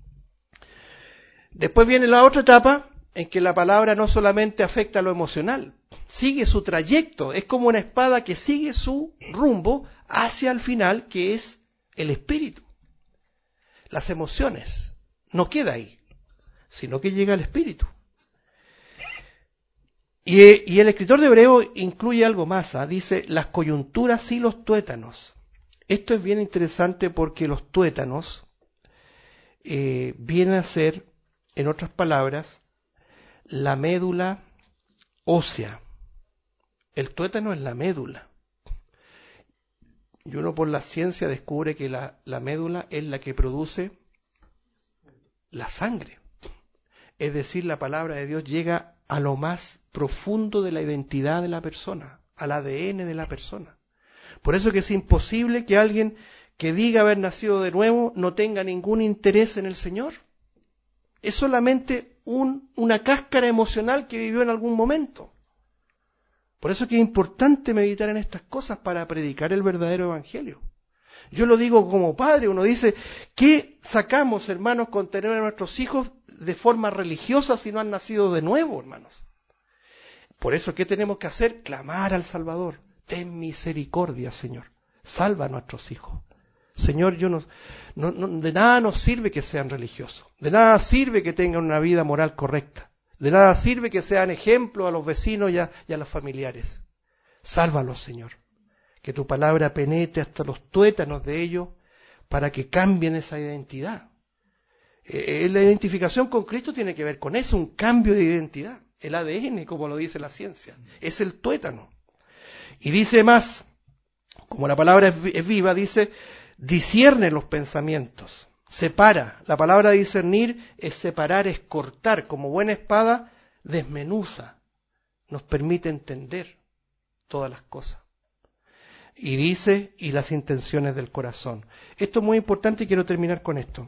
Después viene la otra etapa en que la palabra no solamente afecta a lo emocional, sigue su trayecto, es como una espada que sigue su rumbo hacia el final, que es el espíritu. Las emociones no queda ahí, sino que llega al espíritu. Y el escritor de Hebreo incluye algo más, dice las coyunturas y los tuétanos. Esto es bien interesante porque los tuétanos vienen a ser, en otras palabras, la médula ósea. El tuétano es la médula. Y uno por la ciencia descubre que la médula es la que produce la sangre. Es decir, la palabra de Dios llega a lo más profundo de la identidad de la persona, al ADN de la persona. Por eso que es imposible que alguien que diga haber nacido de nuevo no tenga ningún interés en el Señor. Es solamente una cáscara emocional que vivió en algún momento. Por eso que es importante meditar en estas cosas para predicar el verdadero evangelio. Yo lo digo como padre, uno dice, ¿qué sacamos, hermanos, con tener a nuestros hijos de forma religiosa si no han nacido de nuevo, hermanos? Por eso, ¿qué tenemos que hacer? Clamar al Salvador. Ten misericordia, Señor. Salva a nuestros hijos. Señor, de nada nos sirve que sean religiosos. De nada sirve que tengan una vida moral correcta. De nada sirve que sean ejemplo a los vecinos y a los familiares. Sálvalos, Señor. Que tu palabra penetre hasta los tuétanos de ellos para que cambien esa identidad. La identificación con Cristo tiene que ver con eso, un cambio de identidad. El ADN, como lo dice la ciencia, es el tuétano. Y dice más, como la palabra es viva, dice, discierne los pensamientos, separa. La palabra discernir es separar, es cortar. Como buena espada, desmenuza, nos permite entender todas las cosas. Y dice, y las intenciones del corazón. Esto es muy importante y quiero terminar con esto.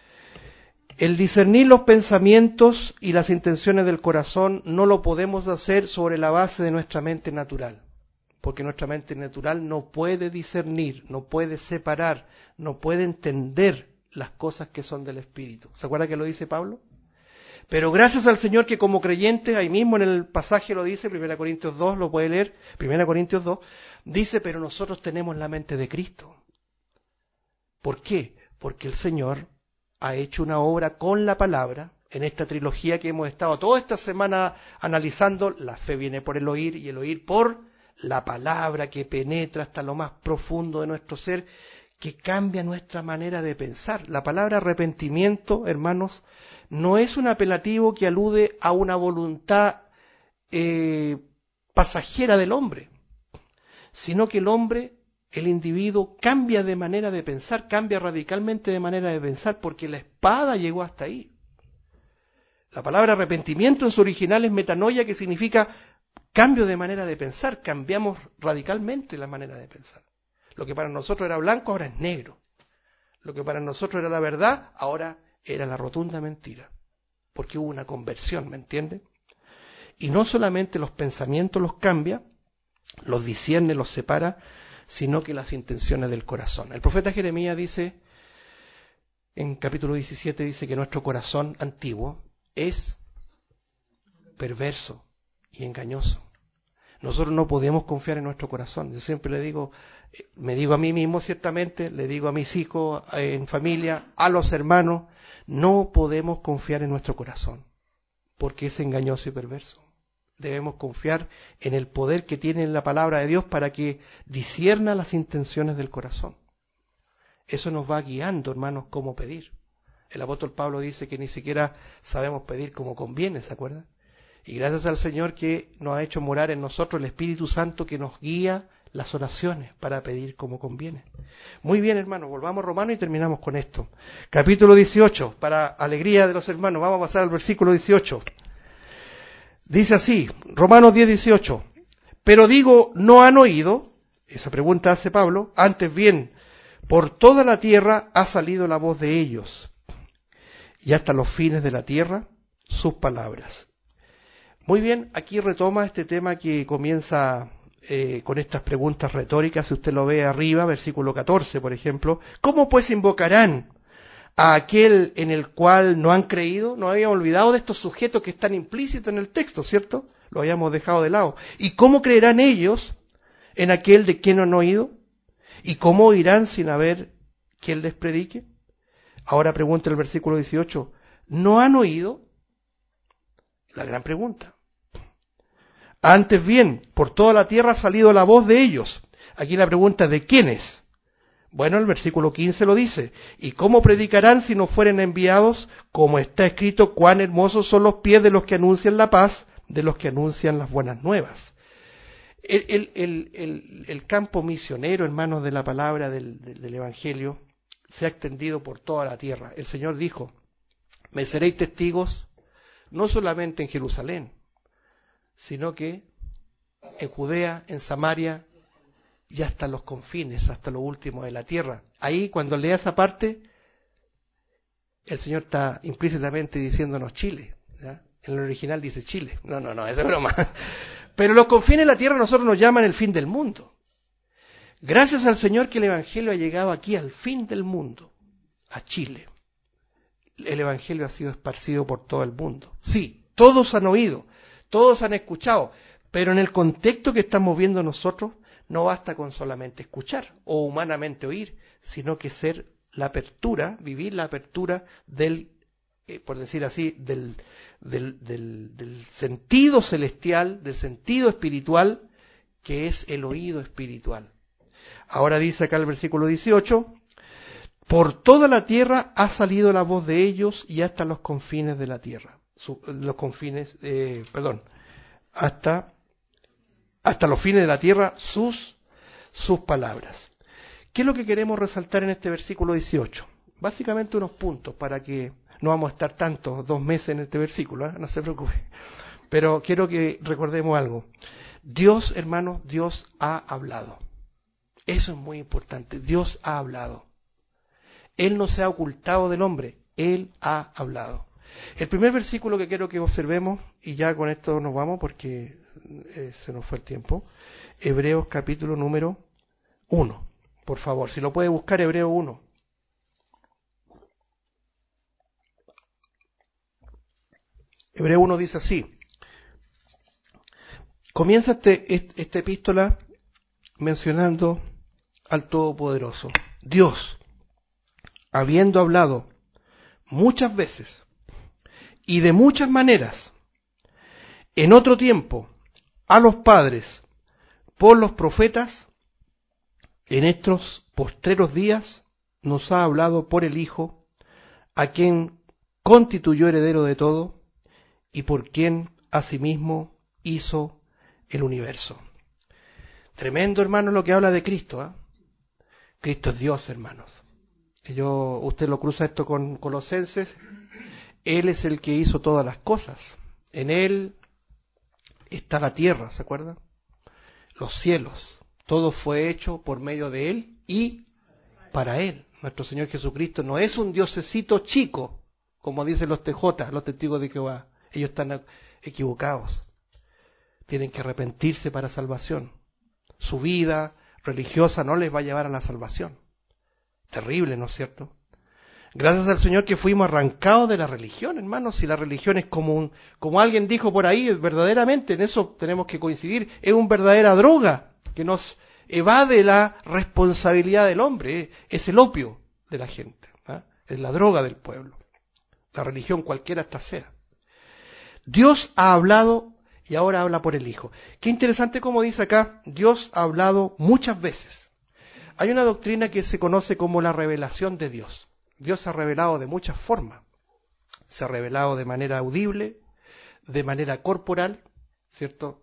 El discernir los pensamientos y las intenciones del corazón no lo podemos hacer sobre la base de nuestra mente natural, porque nuestra mente natural no puede discernir, no puede separar, no puede entender las cosas que son del Espíritu. ¿Se acuerda que lo dice Pablo? Pero gracias al Señor que como creyentes, ahí mismo en el pasaje lo dice, 1 Corintios 2, lo puede leer, 1 Corintios 2, dice, pero nosotros tenemos la mente de Cristo. ¿Por qué? Porque el Señor ha hecho una obra con la palabra, en esta trilogía que hemos estado toda esta semana analizando, la fe viene por el oír y el oír por la palabra que penetra hasta lo más profundo de nuestro ser, que cambia nuestra manera de pensar. La palabra arrepentimiento, hermanos, no es un apelativo que alude a una voluntad pasajera del hombre, sino que el hombre, el individuo, cambia de manera de pensar, cambia radicalmente de manera de pensar, porque la espada llegó hasta ahí. La palabra arrepentimiento en su original es metanoia, que significa cambio de manera de pensar, cambiamos radicalmente la manera de pensar. Lo que para nosotros era blanco, ahora es negro. Lo que para nosotros era la verdad, ahora era la rotunda mentira. Porque hubo una conversión, ¿me entiende? Y no solamente los pensamientos los cambia, los discierne, los separa, sino que las intenciones del corazón. El profeta Jeremías dice, en capítulo 17, dice que nuestro corazón antiguo es perverso y engañoso. Nosotros no podemos confiar en nuestro corazón. Yo siempre le digo, me digo a mí mismo ciertamente, le digo a mis hijos, en familia, a los hermanos, no podemos confiar en nuestro corazón, porque es engañoso y perverso. Debemos confiar en el poder que tiene la palabra de Dios para que discierna las intenciones del corazón. Eso nos va guiando, hermanos, cómo pedir. El apóstol Pablo dice que ni siquiera sabemos pedir como conviene, ¿se acuerdan? Y gracias al Señor que nos ha hecho morar en nosotros el Espíritu Santo que nos guía las oraciones para pedir como conviene. Muy bien, hermanos, volvamos a Romanos y terminamos con esto. Capítulo 18, para alegría de los hermanos, vamos a pasar al versículo 18. Dice así, Romanos 10:18, pero digo, ¿no han oído? Esa pregunta hace Pablo, antes bien, por toda la tierra ha salido la voz de ellos, y hasta los fines de la tierra sus palabras. Muy bien, aquí retoma este tema que comienza con estas preguntas retóricas, si usted lo ve arriba, versículo 14, por ejemplo, ¿cómo pues invocarán a aquel en el cual no han creído? Nos habíamos olvidado de estos sujetos que están implícitos en el texto, ¿cierto? Lo habíamos dejado de lado. ¿Y cómo creerán ellos en aquel de quien no han oído? ¿Y cómo oirán sin haber quien les predique? Ahora pregunta el versículo 18, ¿no han oído? La gran pregunta. Antes bien, por toda la tierra ha salido la voz de ellos. Aquí la pregunta es, ¿de quiénes? Bueno, el versículo 15 lo dice. ¿Y cómo predicarán si no fueren enviados? Como está escrito, cuán hermosos son los pies de los que anuncian la paz, de los que anuncian las buenas nuevas. El campo misionero, hermanos, de la palabra del Evangelio, se ha extendido por toda la tierra. El Señor dijo, me seréis testigos, no solamente en Jerusalén, sino que en Judea, en Samaria y hasta los confines, hasta lo último de la tierra. Ahí, cuando lea esa parte, el Señor está implícitamente diciéndonos Chile, ¿ya? En el original dice Chile. No, esa es broma. Pero los confines de la tierra a nosotros nos llaman el fin del mundo. Gracias al Señor que el Evangelio ha llegado aquí al fin del mundo, a Chile. El Evangelio ha sido esparcido por todo el mundo. Sí, todos han oído, todos han escuchado, pero en el contexto que estamos viendo nosotros, no basta con solamente escuchar o humanamente oír, sino que ser la apertura, vivir la apertura del, por decir así, del sentido celestial, del sentido espiritual, que es el oído espiritual. Ahora dice acá el versículo 18, por toda la tierra ha salido la voz de ellos y hasta los confines de la tierra. Hasta los fines de la tierra sus palabras. ¿Qué es lo que queremos resaltar en este versículo 18? Básicamente unos puntos para que no vamos a estar tantos 2 meses en este versículo, ¿eh? No se preocupe. Pero quiero que recordemos algo. Dios, hermanos, Dios ha hablado. Eso es muy importante. Dios ha hablado. Él no se ha ocultado del hombre. Él ha hablado. El primer versículo que quiero que observemos, y ya con esto nos vamos porque se nos fue el tiempo, Hebreos capítulo número 1. Por favor, si lo puede buscar, Hebreos 1. Hebreos 1 dice así. Comienza esta epístola mencionando al Todopoderoso. Dios, habiendo hablado muchas veces y de muchas maneras, en otro tiempo, a los padres, por los profetas, en estos postreros días, nos ha hablado por el Hijo, a quien constituyó heredero de todo, y por quien asimismo hizo el universo. Tremendo, hermano, lo que habla de Cristo, ¿eh? Cristo es Dios, hermanos. Usted lo cruza esto con Colosenses. Él es el que hizo todas las cosas. En Él está la tierra, ¿se acuerdan? Los cielos. Todo fue hecho por medio de Él y para Él. Nuestro Señor Jesucristo no es un diosecito chico, como dicen los TJ, los testigos de Jehová. Ellos están equivocados. Tienen que arrepentirse para salvación. Su vida religiosa no les va a llevar a la salvación. Terrible, ¿no es cierto? Gracias al Señor que fuimos arrancados de la religión, hermanos. Si la religión es como alguien dijo por ahí, verdaderamente, en eso tenemos que coincidir, es una verdadera droga que nos evade la responsabilidad del hombre, es el opio de la gente, ¿eh? Es la droga del pueblo. La religión cualquiera hasta sea. Dios ha hablado y ahora habla por el Hijo. Qué interesante como dice acá, Dios ha hablado muchas veces. Hay una doctrina que se conoce como la revelación de Dios. Dios se ha revelado de muchas formas. Se ha revelado de manera audible, de manera corporal, ¿cierto?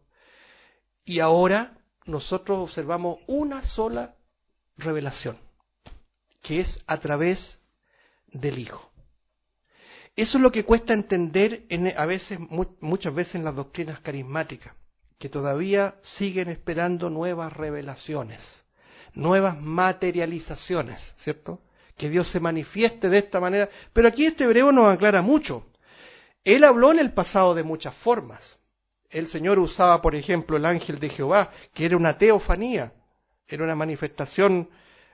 Y ahora nosotros observamos una sola revelación, que es a través del Hijo. Eso es lo que cuesta entender muchas veces en las doctrinas carismáticas, que todavía siguen esperando nuevas revelaciones, nuevas materializaciones, ¿cierto? Que Dios se manifieste de esta manera. Pero aquí este hebreo nos aclara mucho. Él habló en el pasado de muchas formas. El Señor usaba, por ejemplo, el ángel de Jehová, que era una teofanía, era una manifestación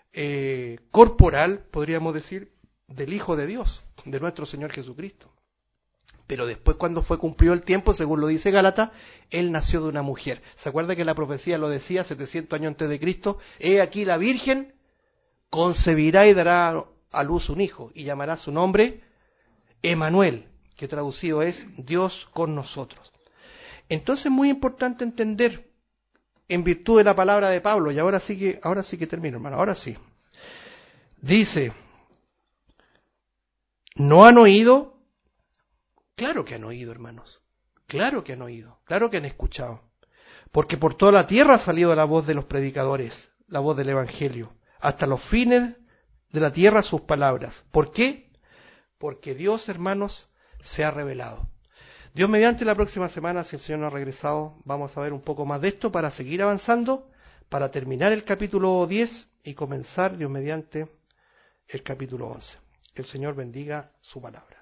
corporal, podríamos decir, del Hijo de Dios, de nuestro Señor Jesucristo. Pero después, cuando fue cumplido el tiempo, según lo dice Gálatas, Él nació de una mujer. ¿Se acuerda que la profecía lo decía 700 años antes de Cristo? He aquí la Virgen concebirá y dará a luz un hijo, y llamará su nombre Emanuel, que traducido es Dios con nosotros. Entonces es muy importante entender, en virtud de la palabra de Pablo, y ahora sí que termino, hermano, ahora sí. Dice, ¿no han oído? Claro que han oído, hermanos. Claro que han oído, claro que han escuchado. Porque por toda la tierra ha salido la voz de los predicadores, la voz del Evangelio, hasta los fines de la tierra sus palabras. ¿Por qué? Porque Dios, hermanos, se ha revelado. Dios mediante, la próxima semana, si el Señor no ha regresado, vamos a ver un poco más de esto para seguir avanzando, para terminar el capítulo 10 y comenzar, Dios mediante, el capítulo 11. Que el Señor bendiga su palabra.